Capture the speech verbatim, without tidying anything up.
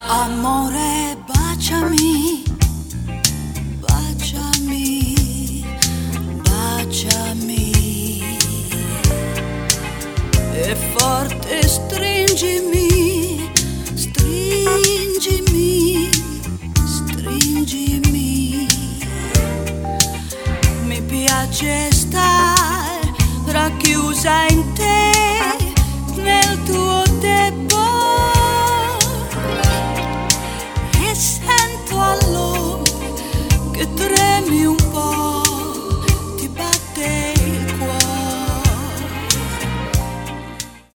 Amore, baciami, baciami, baciami e forte stringimi, stringimi, stringimi. Mi piace star racchiusa in